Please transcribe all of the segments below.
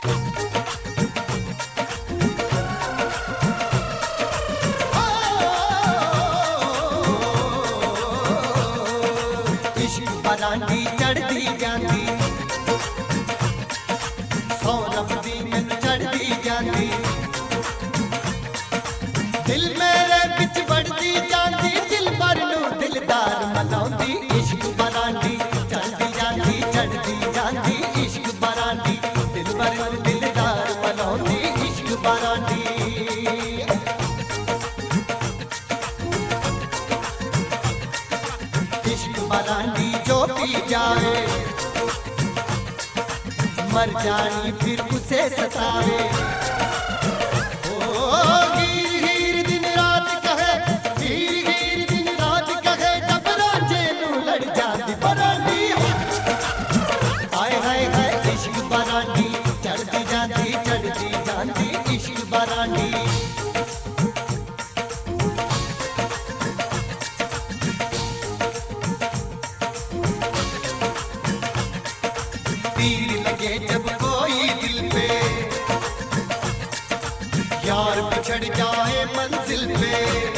brandy चढ़ती जाती सौरभ दी मैनू चढ़ती जाती दिल मेरे बिच बढ़ती जाती दिल भर नू दिलदार मनाउंदी इश्क बरांडी चढ़ती जाती इश्क बरांडी दिल भर नू दिलदार मनाउंदी इश्क बरांडी इश्क बरांडी जो पी जाए मर जानी फिर उसे सतावे ओ हीर हीर दिन रात कहे हीर हीर दिन रात कहे जब रांझे नू लड़ जाती बरांडी हाय हाय हाय इश्क बरांडी चढ़ती जाती इश्क बरांडी तीर लगे जब कोई दिल पे यार बिछड़ जाए मंजिल पे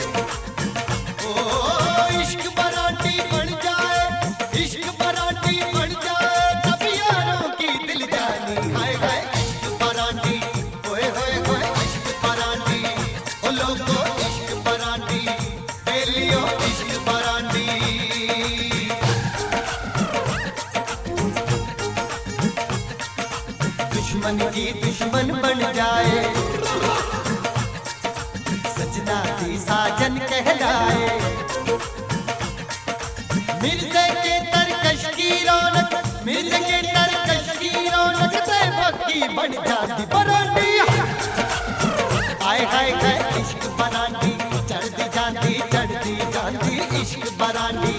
ओ इश्क बरांडी बन जाए इश्क बरांडी बन जाए तब यारों की दिल जानी हाय हाय इश्क बरांडी ओए होए होए इश्क बरांडी ओ लोगो इश्क बरांडी बेलियो इश्क बरांडी दुश्मन की दुश्मन बन जाए सजना की साजन कहलाए मिर्ज़े के तरकश की रौनक मिर्ज़े के तरकश की रौनक तैयब की बन जाती बरांडी हाय हाय हाय इश्क बरांडी चढ़ती जाती इश्क बरांडी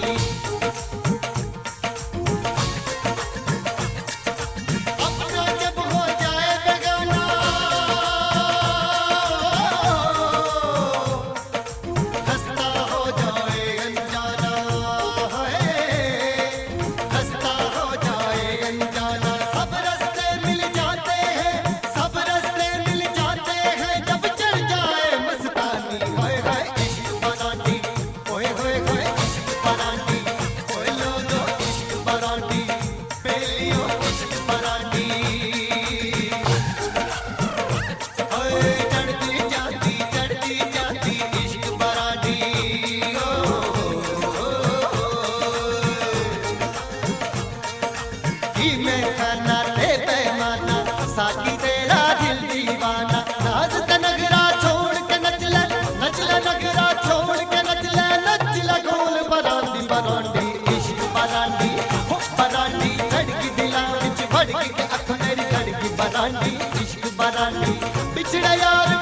साकी तेरा दिल दीवाना नाज का नगरा छोड़ के नच ले नगरा छोड़ के नच ले गोल बरांडी बरांडी इश्क बरांडी हो बरांडी धड़की दिला विच भड़की के अख मेरी धड़की बरांडी इश्क बरांडी बिछड़े यार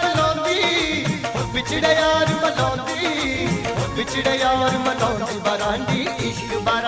बलौंदी बिछड़े यार बलौंदी बरांडी इश्क